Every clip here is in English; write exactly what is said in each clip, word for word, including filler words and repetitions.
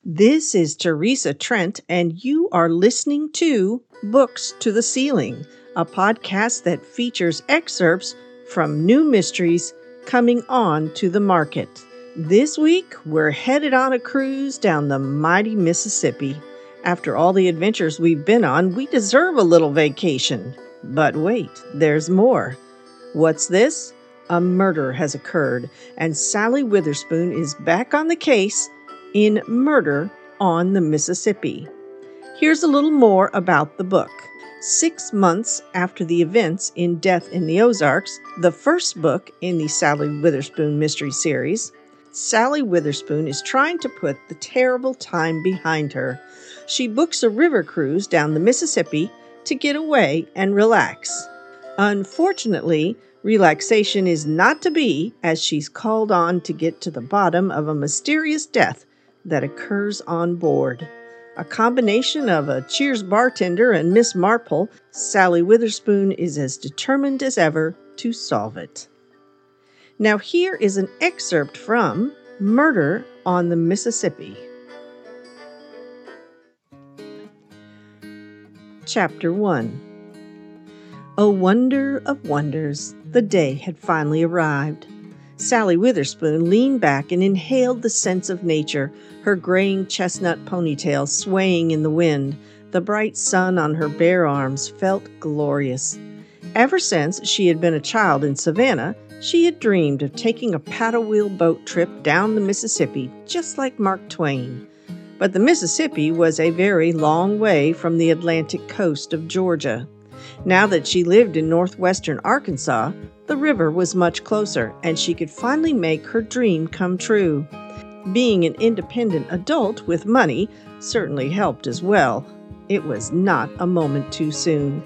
This is Teresa Trent, and you are listening to Books to the Ceiling, a podcast that features excerpts from new mysteries coming on to the market. This week, we're headed on a cruise down the mighty Mississippi. After all the adventures we've been on, we deserve a little vacation. But wait, there's more. What's this? A murder has occurred, and Sally Witherspoon is back on the case in Murder on the Mississippi. Here's a little more about the book. Six months after the events in Death in the Ozarks, the first book in the Sally Witherspoon mystery series, Sally Witherspoon is trying to put the terrible time behind her. She books a river cruise down the Mississippi to get away and relax. Unfortunately, relaxation is not to be, as she's called on to get to the bottom of a mysterious death that occurs on board. A combination of a Cheers bartender and Miss Marple, Sally Witherspoon is as determined as ever to solve it. Now here is an excerpt from Murder on the Mississippi. Chapter one. Oh, wonder of wonders, the day had finally arrived. Sally Witherspoon leaned back and inhaled the scents of nature, her graying chestnut ponytail swaying in the wind. The bright sun on her bare arms felt glorious. Ever since she had been a child in Savannah, she had dreamed of taking a paddle wheel boat trip down the Mississippi, just like Mark Twain. But the Mississippi was a very long way from the Atlantic coast of Georgia. Now that she lived in northwestern Arkansas, the river was much closer, and she could finally make her dream come true. Being an independent adult with money certainly helped as well. It was not a moment too soon.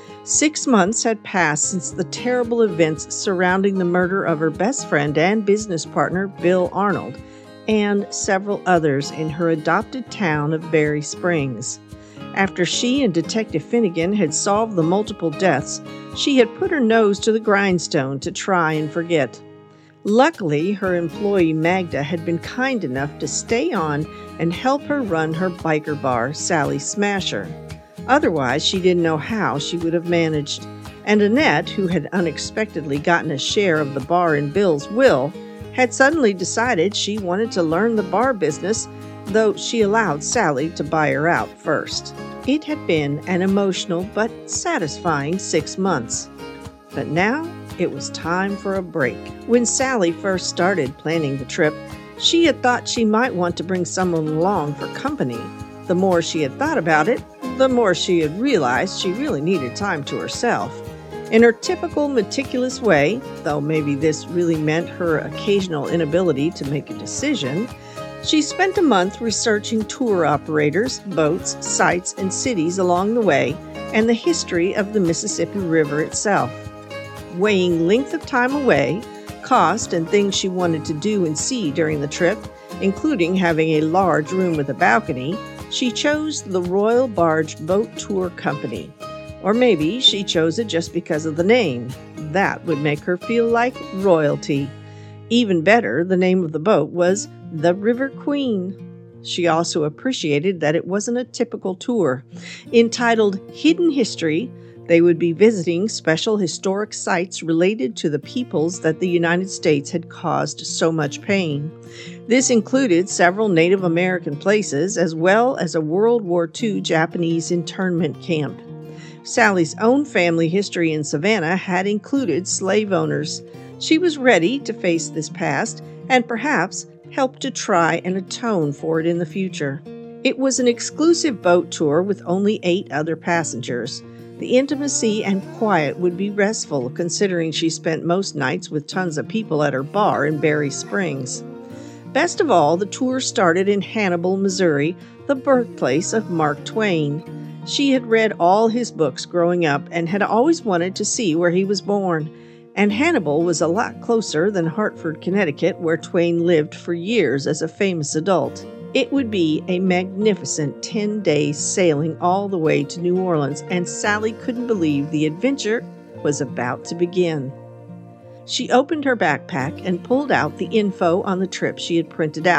Six months had passed since the terrible events surrounding the murder of her best friend and business partner, Bill Arnold, and several others in her adopted town of Berry Springs. After she and Detective Finnegan had solved the multiple deaths, she had put her nose to the grindstone to try and forget. Luckily, her employee Magda had been kind enough to stay on and help her run her biker bar, Sally Smasher. Otherwise, she didn't know how she would have managed. And Annette, who had unexpectedly gotten a share of the bar in Bill's will, had suddenly decided she wanted to learn the bar business, though she allowed Sally to buy her out first. It had been an emotional but satisfying six months. But now it was time for a break. When Sally first started planning the trip, she had thought she might want to bring someone along for company. The more she had thought about it, the more she had realized she really needed time to herself. In her typical meticulous way, though maybe this really meant her occasional inability to make a decision, she spent a month researching tour operators, boats, sites, and cities along the way, and the history of the Mississippi River itself. Weighing length of time away, cost, and things she wanted to do and see during the trip, including having a large room with a balcony, she chose the Royal Barge Boat Tour Company. Or maybe she chose it just because of the name. That would make her feel like royalty. Even better, the name of the boat was The River Queen. She also appreciated that it wasn't a typical tour. Entitled Hidden History, they would be visiting special historic sites related to the peoples that the United States had caused so much pain. This included several Native American places, as well as a World War Two Japanese internment camp. Sally's own family history in Savannah had included slave owners. She was ready to face this past and perhaps help to try and atone for it in the future. It was an exclusive boat tour with only eight other passengers. The intimacy and quiet would be restful, considering she spent most nights with tons of people at her bar in Berry Springs. Best of all, the tour started in Hannibal, Missouri, the birthplace of Mark Twain. She had read all his books growing up and had always wanted to see where he was born. And Hannibal was a lot closer than Hartford, Connecticut, where Twain lived for years as a famous adult. It would be a magnificent ten days sailing all the way to New Orleans, and Sally couldn't believe the adventure was about to begin. She opened her backpack and pulled out the info on the trip she had printed out.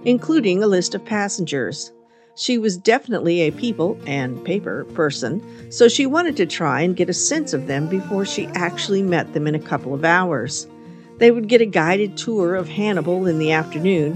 including a list of passengers. She was definitely a people and paper person, so she wanted to try and get a sense of them before she actually met them in a couple of hours. They would get a guided tour of Hannibal in the afternoon,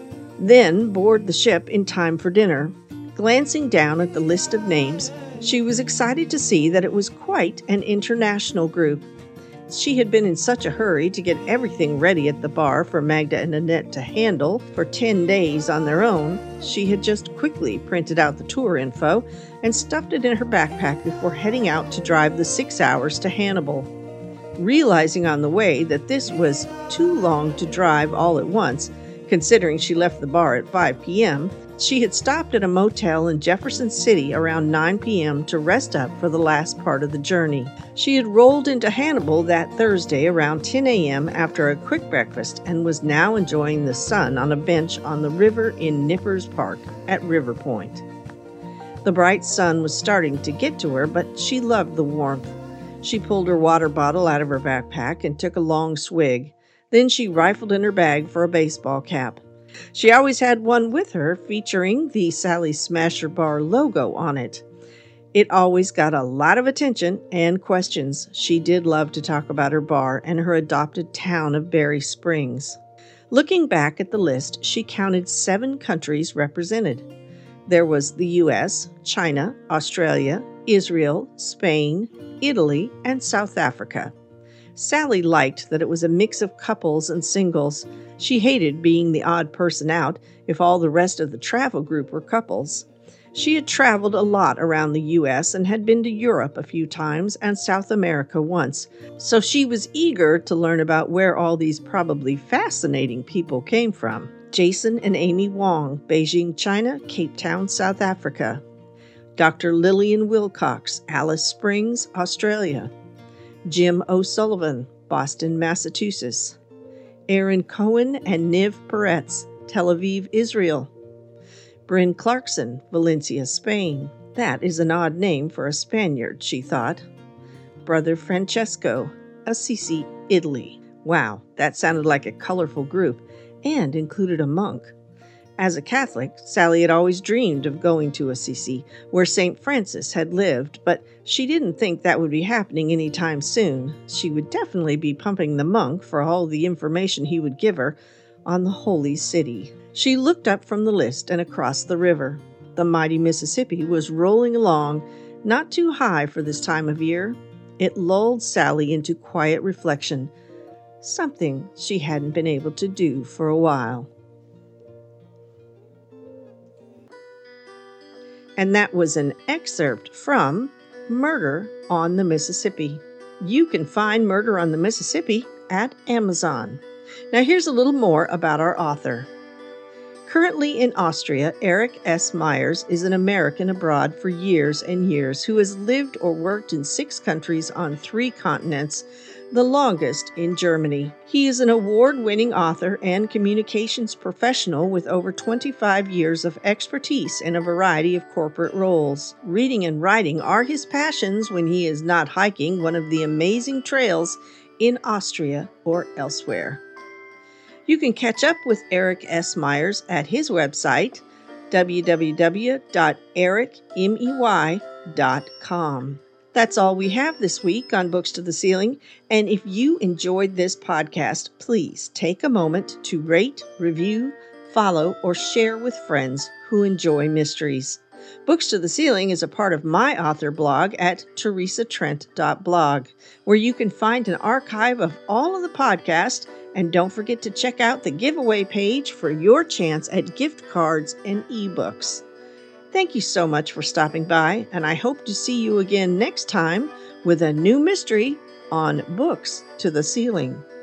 then board the ship in time for dinner. Glancing down at the list of names, she was excited to see that it was quite an international group. She had been in such a hurry to get everything ready at the bar for Magda and Annette to handle for ten days on their own, she had just quickly printed out the tour info and stuffed it in her backpack before heading out to drive the six hours to Hannibal. Realizing on the way that this was too long to drive all at once, considering she left the bar at five p.m., she had stopped at a motel in Jefferson City around nine p.m. to rest up for the last part of the journey. She had rolled into Hannibal that Thursday around ten a.m. after a quick breakfast and was now enjoying the sun on a bench on the river in Nippers Park at River Point. The bright sun was starting to get to her, but she loved the warmth. She pulled her water bottle out of her backpack and took a long swig. Then she rifled in her bag for a baseball cap. She always had one with her featuring the Sally Smasher Bar logo on it. It always got a lot of attention and questions. She did love to talk about her bar and her adopted town of Berry Springs. Looking back at the list, she counted seven countries represented. There was the U S, China, Australia, Israel, Spain, Italy, and South Africa. Sally liked that it was a mix of couples and singles. She hated being the odd person out if all the rest of the travel group were couples. She had traveled a lot around the U S and had been to Europe a few times and South America once, so she was eager to learn about where all these probably fascinating people came from. Jason and Amy Wong, Beijing, China, Cape Town, South Africa. Doctor Lillian Wilcox, Alice Springs, Australia. Jim O'Sullivan, Boston, Massachusetts. Aaron Cohen and Niv Peretz, Tel Aviv, Israel. Bryn Clarkson, Valencia, Spain. That is an odd name for a Spaniard, she thought. Brother Francesco, Assisi, Italy. Wow, that sounded like a colorful group and included a monk. As a Catholic, Sally had always dreamed of going to Assisi, where Saint Francis had lived, but she didn't think that would be happening anytime soon. She would definitely be pumping the monk for all the information he would give her on the holy city. She looked up from the list and across the river. The mighty Mississippi was rolling along, not too high for this time of year. It lulled Sally into quiet reflection, something she hadn't been able to do for a while. And that was an excerpt from Murder on the Mississippi. You can find Murder on the Mississippi at Amazon. Now here's a little more about our author. Currently in Austria, Eric S. Myers is an American abroad for years and years who has lived or worked in six countries on three continents, the longest in Germany. He is an award-winning author and communications professional with over twenty-five years of expertise in a variety of corporate roles. Reading and writing are his passions when he is not hiking one of the amazing trails in Austria or elsewhere. You can catch up with Eric S. Myers at his website, w w w dot eric mey dot com. That's all we have this week on Books to the Ceiling, and if you enjoyed this podcast, please take a moment to rate, review, follow, or share with friends who enjoy mysteries. Books to the Ceiling is a part of my author blog at teresa trent dot blog, where you can find an archive of all of the podcasts, and don't forget to check out the giveaway page for your chance at gift cards and ebooks. Thank you so much for stopping by, and I hope to see you again next time with a new mystery on Books to the Ceiling.